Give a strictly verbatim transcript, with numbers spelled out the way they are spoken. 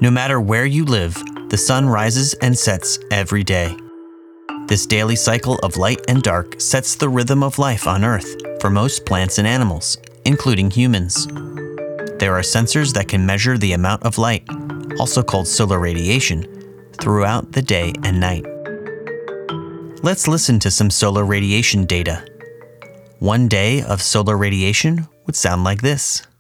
No matter where you live, the sun rises and sets every day. This daily cycle of light and dark sets the rhythm of life on Earth for most plants and animals, including humans. There are sensors that can measure the amount of light, also called solar radiation, throughout the day and night. Let's listen to some solar radiation data. One day of solar radiation would sound like this.